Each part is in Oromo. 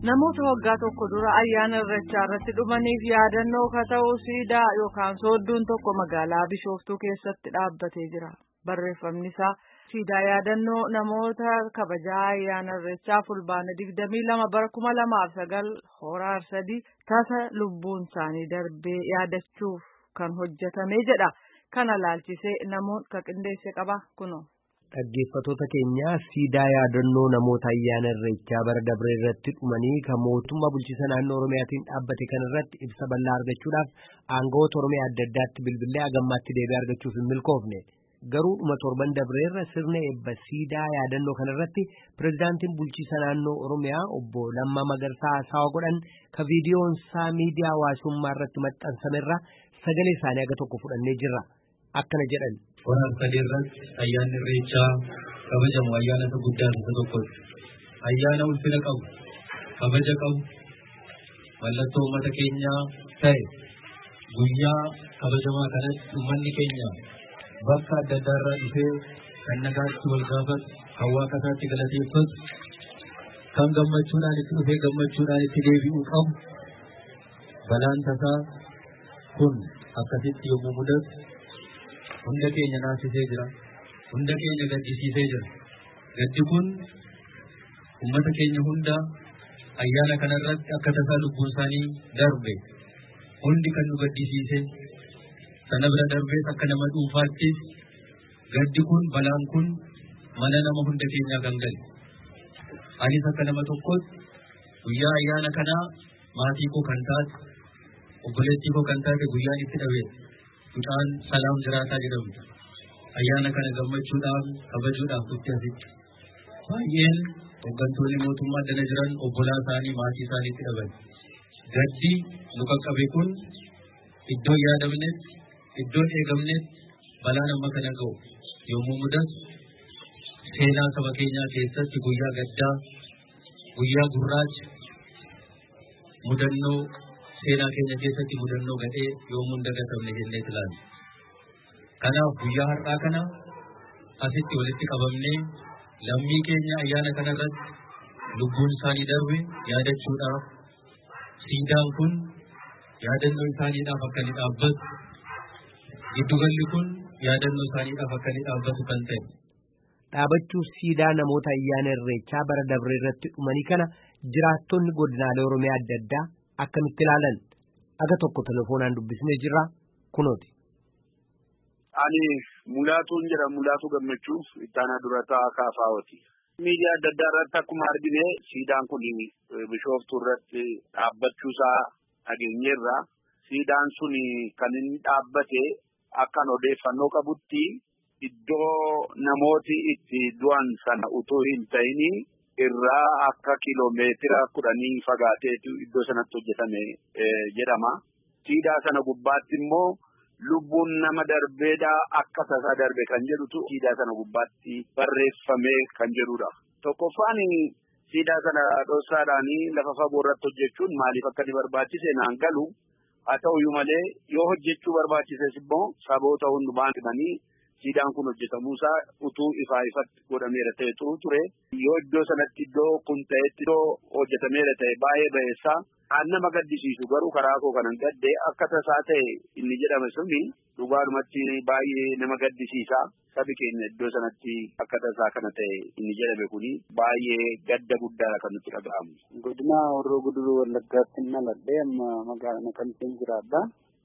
Namoota waggaa tokko dura ayyaana irreechaa irratti dhumaniif yaadannoo ka ta'u siidaa yookaan soodduun tokko magaalaa Bishooftuu keessatti dhaabbatee jira. Barreeffamni isaa siidaa yaadannoo namoota kabajaa ayyaana irreechaa fulbaana 22 bara 2009 hora Arsadii tasa lubbuun isaanii darbee yaadachuuf kan hojjetame jedha. Kana laalchisee namoota qindeesse qaba kuno. Dhaggeeffattoota keenya siidaa yaadannoo namoota ayyaana irreechaa bara dabree irratti dhumanii kan mootummaa bulchiinsa naannoo Oromiyaatiin dhaabbate kan irratti ibsa bal'aa argachuudhaaf aangawoota Oromiyaa adda addaatti bilbilee hagammaatti deebii argachuuf hin milkoofne. Garuu dhuma torban dabree irra sirna eebba siidaa yaadannoo kan irratti pirezidaantiin bulchiinsa naannoo Oromiyaa obbo Lammaa Magarsaa haasawa godhan ka viidiyoon isaa miidiyaa hawaasummaa irratti maxxansamerra sagalee isaanii aga tokko fudhannee jirra. Akkana jedhan. Hora Arsadii irratti ayyaanni irreechaa kabajamu ayyaana guddaa isa tokkodha. Ayyaana ulfina qabu, kabaja qabu, mallattoo uummata keenyaa ta'e guyyaa kabajamaa kanatti uummanni keenya bakka adda addaa irraa dhufee kan nagaatti wal gaafatu, kan waaqa isaatti galateeffatu, kan gammachuudhaan itti dhufee gammachuudhaan itti deebi'uu qabu. Balaan tasaa kun akkasitti yommuu mudatu hunda keenya naasisee jira, hunda keenya gaddisiisee jira. Gaddi kun uummata keenya hunda ayyaana kanarratti akka tasaa lubbuun isaanii darbe hundi kan nu gaddisiise sana bira darbees akka nama dhuunfaattis gaddi kun balaan kun mana nama hunda keenyaa gangale. Anis akka nama tokkotti guyyaa ayyaana kanaa maatii koo kan taate obboleettii koo kan taate guyyaan itti dhabe. Mucaan Salaam Jiraataa jedhamtu ayyaana kana gammachuudhaaf kabajuudhaaf dhufte asitti. Baay'een hooggantoonni mootummaa dana jiran obbolaa isaanii maatii isaaniitti dhaban. Gaddi nu qaqqabe kun iddoo yaadamnetti, iddoo eegamnetti balaan amma kana ga'u yommuu mudatu seenaa saba keenyaa keessatti guyyaa gaddaa, guyyaa gurraacha, mudannoo seenaa keenya keessatti mudannoo gadhee yommuu hin dagatamne jennee ilaalla. Kanaaf guyyaa har'aa kana asitti walitti qabamnee lammii keenya ayyaana kana irratti lubbuun isaanii darbe yaadachuudhaaf siidaan kun yaadannoo isaaniidhaaf akka inni dhaabbatu, giddugalli kun yaadannoo isaaniidhaaf akka inni dhaabbatu kan ta'e. Dhaabachuu siidaa namoota ayyaana irreechaa bara dabree irratti dhumanii kana jiraattonni godinaalee Oromiyaa adda addaa akkamitti ilaalan aga tokko telefoonaan dubbisnee jirra kunooti. Ani Mulaatuun jedhama. Mulaatuu Gammachuu ittaanaa durataa Kaafaawoti. Miidiyaa adda addaa irratti akkuma argine siidaan kun Bishooftuu irratti dhaabbachuusaa dhageenyeerra. Siidaan sun kan inni dhaabbate akkan odeeffannoo qabutti iddoo namooti itti du'an sana utuu hin ta'in irraa akka kiiloomeetira 10 fagaateetu iddoo sanatti hojjetame jedhama. Siidaa sana gubbaatti immoo lubbuun nama darbeedha akka tasaa darbe kan jedhutu siidaa sana gubbaatti barreeffame kan jedhudha. Tokkoffaan siidaa sana dhoksaadhaan lafa fagoo irratti hojjechuun maaliif akka inni barbaachise naan galu. Haa ta'uyyuu malee yoo hojjechuu barbaachises immoo saboota hundumaan himanii siidaan kun hojjetamuusaa utuu ifatti godhameera ta'e ture. Yoo iddoo sanatti iddoo kun ta'etti iddoo hojjetameera ta'e baay'ee ba'eessaa. Kan nama gaddisiisu garuu karaa koo kanan gadde akka tasaa ta'e inni jedhame suni dhugaadhumatti baay'ee nama gaddisiisa. Sabi keenya iddoo sanatti akka tasaa kana ta'e inni jedhame kuni baay'ee gadda guddaadha kan nutti dhaga'amu. Godina Horroo Guduruu Wallaggaatti naladhee amma magaalaa Naqamteen jiraadha.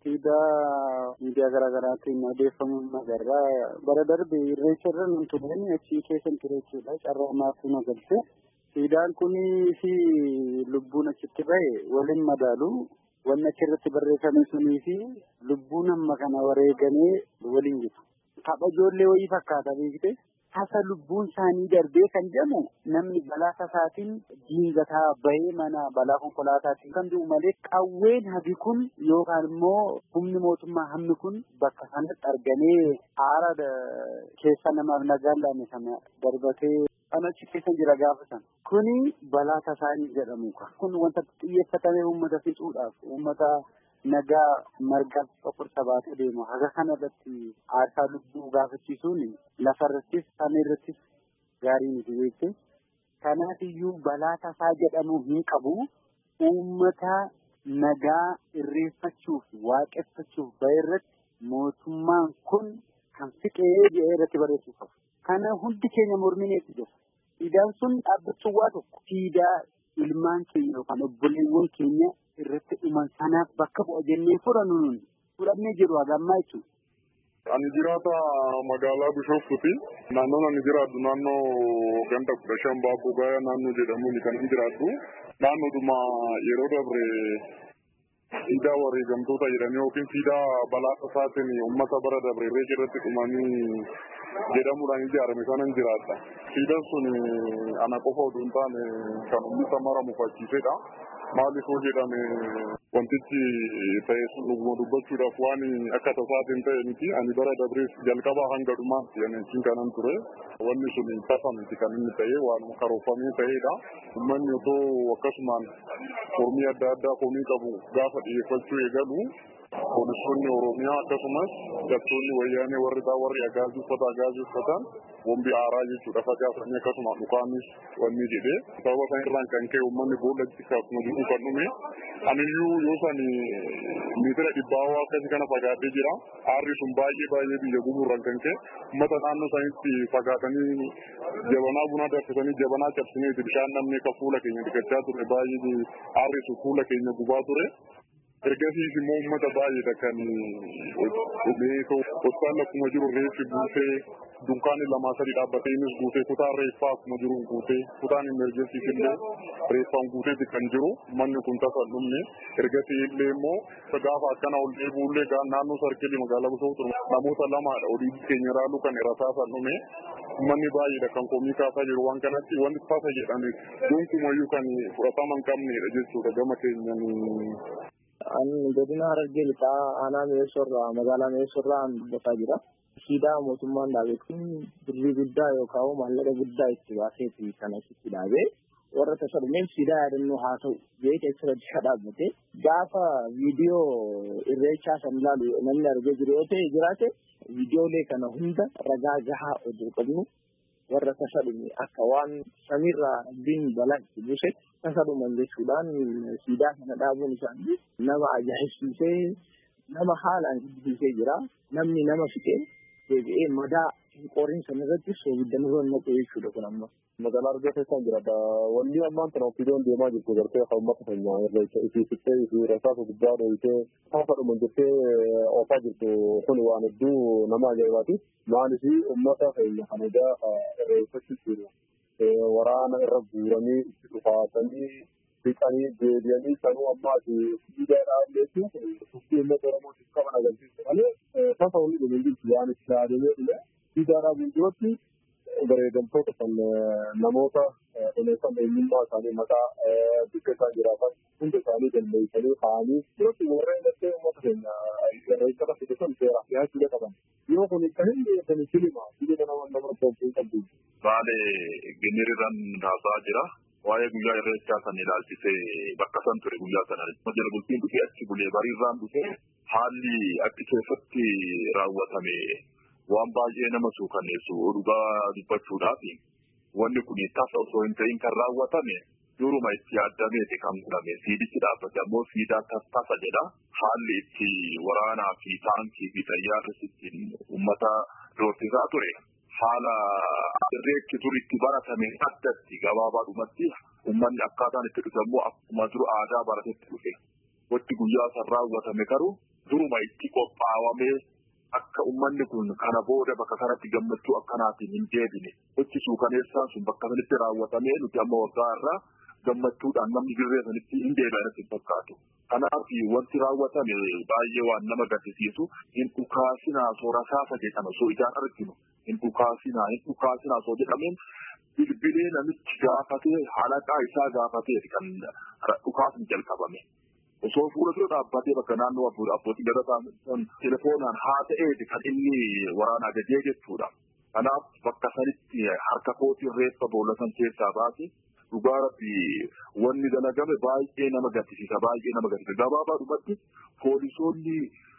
Siidaa miidiyaa garaagaraatiin odeeffamuun magarraa bara darbe irreecha irra nun tureen achii keessan ture jechuudha. Carraa maasuu nagalche. Siidaan kunii fi lubbuun achitti bahe waliin madaalu. Wanni achirratti barreeffame sunii fi lubbuun amma kana wareegamee waliin jiru. Tapha ijoollee wayii fakkaata beekte. Tasa lubbuun isaanii darbee kan jedhamu namni balaa tasaatiin diingataa bahee mana balaa konkolaataatiin kan jiru malee qawween habi kun yookaan immoo humni mootummaa hammi kun bakka sanatti argamee aara keessa namaaf nagaan laame sana darbatee achi keessa jira gaafatan. Kuni balaa tasaanii jedhamu. Kun wanta xiyyeeffatame uummata fixuudhaaf uummata nagaa margaaf qoqqorsa baatee deemu. Haga kanarratti aarsaa lubbuu gaafachiisuun lafarrattis samii irrattis gaarii miti beekte. Kanaafiyyuu balaa tasaa jedhamu hin qabu. Uummata nagaa irreeffachuuf waaqeffachuuf bahirratti mootummaan kun kan fiqee jedhee irratti barreessuu qabu. Kana hundi keenya mormineetti jira. Siidaan sun dhaabbachuu waa tokko. Siidaa ilmaan keenya yookaan obboleewwan keenya irratti dhuman sanaaf bakka bu'a jennee fudhannee jiru hagammaa jechuudha. Ani jiraata magaalaa Bishoftuuti. Naannoon ani jiraadhu naannoo ganda 15 Baaboo Gayaa naannoo jedhamuun kan jiraadhu. Naannoodhuma yeroo dabre siidaa wareegamtoota jedhanii yookiin siidaa balaa tasaatiin uummata bara dabre irree irratti dhumanii jedhamuudhaan ijaarame kanan jiraadha. Siidaan sun ana qofa oduu hin taane kan uummata mara mufachiisedha. Maaliif hoo jedhame wantichi ta'e sun dubbachuudhaaf waan akka tasaatiin ta'e miti. Ani bara dabrees jalqabaa hanga dhumaatti ani kanan ture. Wanni sun tasa miti kan inni ta'e waan karoorfamee ta'edha. Uummanni otoo akkasumaan komii adda addaa komii qabu gaafa dhiyeeffachuu eegalu poolisoonni Oromiyaa akkasumas hidhattoonni wayyaanee warri agaazii uffatan bombii aaraa jechuudha facaasanii akkasuma dhukaanis wanni jedhee sababa san irraan kan ka'e uummanni boollatti akkuma jiru kan dhume aniyyuu yoo san miitira dhibbaawaa akkasii kana fagaatee jira aarri sun baay'ee biyya gubuurraan kan ka'e uummata naannoo sanitti fagaatanii jabanaa bunaa danfisanii jabanaa cabsineeti bishaan namni akka fuula keenya dhiqachaa ture baay'ee aarri sun fuula keenya gubaa ture. Ergasiis immoo uummata baay'eedha kan hospitaala akkuma jiru reeffi guutee dunkaanni 2-3 dhaabbatee innis guutee kutaan reeffaa akkuma jiru guutee kutaan emergensiis illee reeffaan guuteeti kan jiru manni kun tasa dhumne ergasii illee immoo gaafa akkana ol deebi'ullee naannoo sarkilii magaalaa Bishoftuu namoota lamaadha olii keenya irraa kan rasaasan dhume manni baay'eedha kan komii kaasaa jiru waan kanatti wanti tasa jedhame gonkumayyuu kan fudhatama hin qabnedha jechuudha gama keenyan. Ani godina Harargee lixaa aanaa Mi'eessorraa magaalaa Mi'eessorraa dubbataa jira. Siidaa mootummaan dhaabeetiin birrii guddaa yookaan maallaqa guddaa itti baaseeti kan asitti dhaabee warra tasa dhumeen siidaa yaadannoo haa ta'u jedhee keessatti dhaabbate gaafa viidiyoo irreechaa san ilaalu namni argee jiru yoo ta'e jiraate viidiyoolee kana hunda ragaa gahaa oduu qabnu warra tasa dhume akka waan samiirraa bin balaa itti buuse tasa dhuman jechuudhaan siidaa kana dhaabuun isaanii nama ajaa'ibsiisee nama haalaan jibbisiisee jira namni nama fixee deebi'ee madaa qoriin san irratti soogiddan irra naqee jechuudha kun amma. Magaalaa Argaa keessaan jiraata. Wanni ammaan kana ofiidoon deemaa jirtu gartee kan uummata keenya irreecha isii fixee isii rasaasa guddaa dhohitee hafa dhuman jettee oofaa jirtu kun waan hedduu nama ajaa'ibaati. Maaliif uummata keenya kana gaafa irreeffachuu jiru waraana irra guuranii itti dhufaatanii fixanii deebi'anii sanuu ammaati siidaadhaan jechuun tuffii uummata Oromootiif qaban agarsiisu malee tasa hundi dhumin jirtu waan itti yaadamee dhume siidaadhaan guutuutti bareedamtoota kan namoota dhumeessan eenyummaa isaanii maqaa biyya isaan jiraatan hunda isaanii dandeessanii kaa'anii yerootti warreen gartee uummata keenya irreeffata fidesan seeraaf dhiyaachuu qaban. Yeroo kun kan hin beekani filima nama tokko qabdu. Baalee ginirirran haasaa jira. Waa'ee guyyaa irreechaa san ilaalchisee bakka san ture guyyaa sana. Jala bultiin dhufee achi bulee bariirraan dhufee haalli achi keessatti raawwatame waan baay'ee nama suukaneessu dhugaa dubbachuudhaaf wanni kun tasa osoo hin ta'in kan raawwatame duruma itti yaadameeti kan godhame siidichi dhaabbate ammoo siidaa tasa jedha haalli itti waraanaa fi taankii fi xayyaarri uummata doorsisaa ture haala irreechi turitti baratame addatti gabaabaadhumatti uummanni akkaataan itti dhufe ammoo akkuma jiru aadaa baratetti dhufe wanti guyyaa san raawwatame garuu duruma itti qophaawamee akka uummanni kun kana booda bakka kanatti gammachuu akkanaatiin hin deebine wanti suukaneessaan sun bakka sanatti raawwatamee nuti amma waggaa irraa gammachuudhaan namni dirree sanitti hin deebi'anitti hin fakkaatu. Kanaaf wanti raawwatame baay'ee waan nama gaddisiisu hin dhukaasinaa soo rasaasa jedhama soo ijaan arginu hin dhukaasinaa soo jedhameen bilbilee namichi gaafatee halaqaa isaa gaafatee kan dhukaasni jalqabame. Osoo fuula dura dhaabbatee bakka naannoo abbootii gadataan telefoonaan haa ta'eeti kan inni waraana ajajee jechuudha. Kanaaf bakka sanitti harka kootiin reeffa boollatan keessaa baase dhugaa rabbi wanni dalagame baay'ee nama gaddisiisa. Gabaabaadhumatti poolisoonni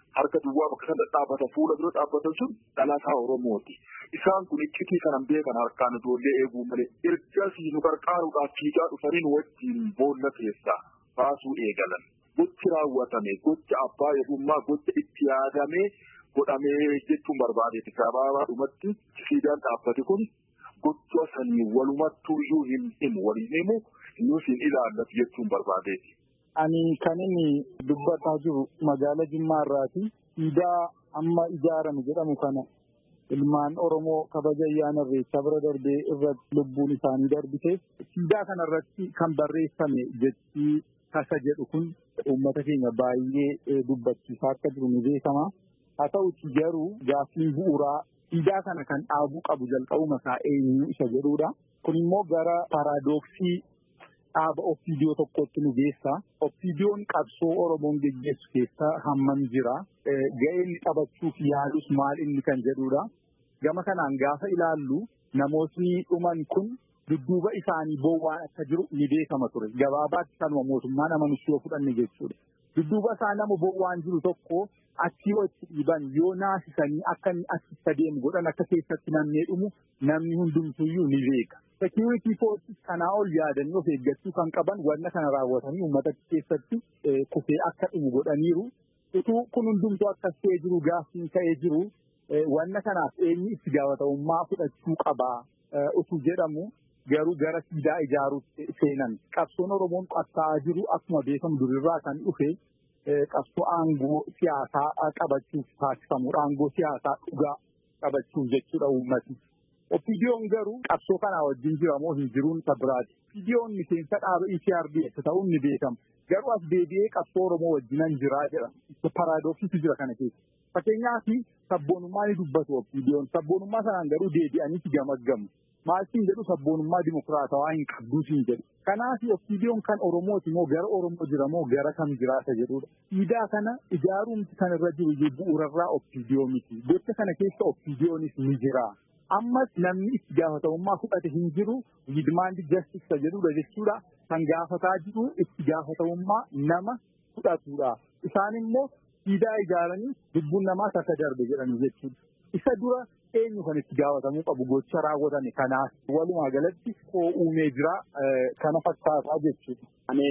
harka duwwaa bakka sana dhaabbata fuula dura dhaabbatan sun dhalataa Oromooti. Isaan kun iccitii kanan beekan harkaan ijoollee eeguu malee ergasii nu gargaaruudhaaf fiigaa dhufaniin wajjin boolla keessaa baasuu eegalan. Gochi raawwatame gocha abbaa eegummaa gocha itti yaadamee godhamee jechuun barbaadeeti. Gabaabaadhumatti siidaan dhaabbate kun gocha sanii walumattuu iyyuu hin himu waliin himu nus hin ilaallatu jechuun barbaadeeti. Ani kan inni dubbataa jiru magaalaa Jimmaa irraati. Siidaa amma ijaarame jedhamu kana ilmaan Oromoo kabaja ayyaana irreechaa bira darbee irratti lubbuun isaanii darbite. Siidaa kana irratti kan barreeffame jechi kasa jedhu kun uummata keenya baay'ee dubbachiisaa akka jiru ni beekama. Haa ta'uutii garuu gaaffiin bu'uuraa siidaa kana kan dhaabuu qabu jalqabuma isaa eenyu isa jedhudha. Kun immoo gara paaraadoksii dhaaba Oppiidiyoo tokkotti nu geessa. Oppiidiyoon qabsoo Oromoon geggeessu keessa hammam jira. Ga'een taphachuuf yaalus maal inni kan jedhudha. Gama kanaan gaafa ilaallu namootni dhuman kun dudduuba isaanii bowwaan akka jiru ni beekama ture. Gabaabaatti kanuma mootummaan amanus yoo fudhanne jechuudha. Dudduuba isaa nama bowwaan jiru tokko achii walitti dhiiban yoo naasisanii akka inni achitti adeemu godhan akka keessatti namnee dhumu namni hundumtuyyuu ni beeka. Security forces kanaa ol yaadanii of eeggachuu kan qaban wanna kana raawwatanii uummata keessatti kufee akka dhumu godhaniiru. Utuu kun hundumtuu akkas ta'ee jiru gaaffiin ta'ee jiru wanna kanaaf eenyu itti gaafatamummaa fudhachuu qabaa utuu jedhamu garuu gara siidaa ijaaruutti seenan. Qabsoon Oromoon qabsaa'aa jiru akkuma beekamu durirraa kan dhufe qabsoo aangoo siyaasaa qabachuuf taasifamudha. Aangoo siyaasaa dhugaa qabachuuf jechuudha uummati. Oppiidiyoon garuu qabsoo kanaa wajjin jira moo hin jiruun isa biraati. Oppiidiyoon miseensa dhaaba ECRDF ta'uun ni beekama. Garuu as deebi'ee qabsoo Oromoo wajjinan jiraa jedha. Paaraadoksiitu jira kana keessa. Fakkeenyaaf sabboonummaa ni dubbatu Oppiidiyoon. Sabboonummaa sanaan garuu deebi'anii gamaggamu. Maaltiin jedhu sabboonummaa dimokiraatawaa hin qabduutiin jedhu. Kanaaf Oppiidiyoon kan Oromooti moo gara Oromoo jira moo gara kam jiraata jedhudha. Siidaa kana ijaaruumti kan irra jiru bu'uurarraa Oppiidiyoo miti. Gocha kana keessa Oppiidiyoonis ni jira. Ammas namni itti gaafatamummaa fudhate hin jiru demand justice jedhudha jechuudha. Kan gaafataa jiru itti gaafatamummaa nama fudhatudha. Isaan immoo siidaa ijaaranii lubbuun namaa akka darbe jedhanii jechuudha. Isa dura eenyu kan itti gaafatamuu qabu gocha raawwatame kanaaf walumaa galatti uumee jira kana fakkaataa jechuudha. Ani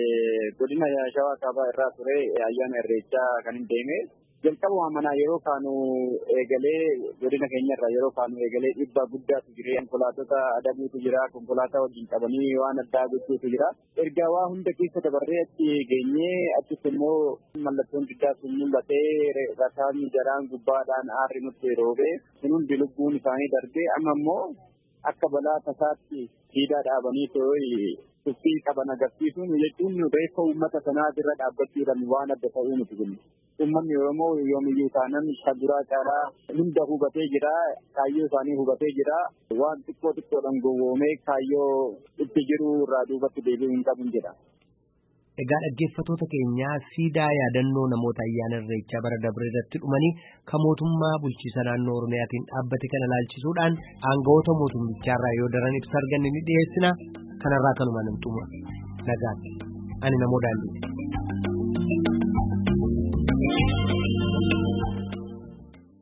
godina Shawaa Kaabaa irraa ture ayyaana irreechaa kan hin deeme. Jalqabuma manaa yeroo kaanu eegalee godina keenyarraa yeroo kaanu eegalee dhiibbaa guddaatu jira. Konkolaattota adabuutu jira. Konkolaataa wajjin qabanii waan addaa gochuutu jira. Ergaa waa hunda keessa dabarree achi geenyee achitti immoo mallattoon diddaa sun mul'atee rasaasni jaraan gubbaadhaan aarri nutti roobee sun hundi lubbuun isaanii darbee amma immoo akka balaa tasaatti siidaa dhaabanii tuffii qaban agarsiisuun jechuun reeffa uummata sanaa irra dhaabbachuudhaan waan adda ta'uu nuti jenna. Uummanni Oromoo yoomiyyuu taanan saguraa caalaa hunda hubatee jira. Kaayyoo isaanii hubatee jira. Waan xiqqoodhaan gowwoomee kaayyoo itti jiru irraa duubatti deebi'uu hin qabu jedha. Egaa dhaggeeffattoota keenyaa siidaa yaadannoo namoota ayyaana irreechaa bara dabre irratti dhumanii kan mootummaa bulchiisa naannoo Oromiyaatiin dhaabbate kana ilaalchisuudhaan aangawoota mootummichaarraa yoo daran ibsa arganne ni dhiyeessina. Kanarraa kanuma nan xumura. Nagaatti. Ani namoo daandii.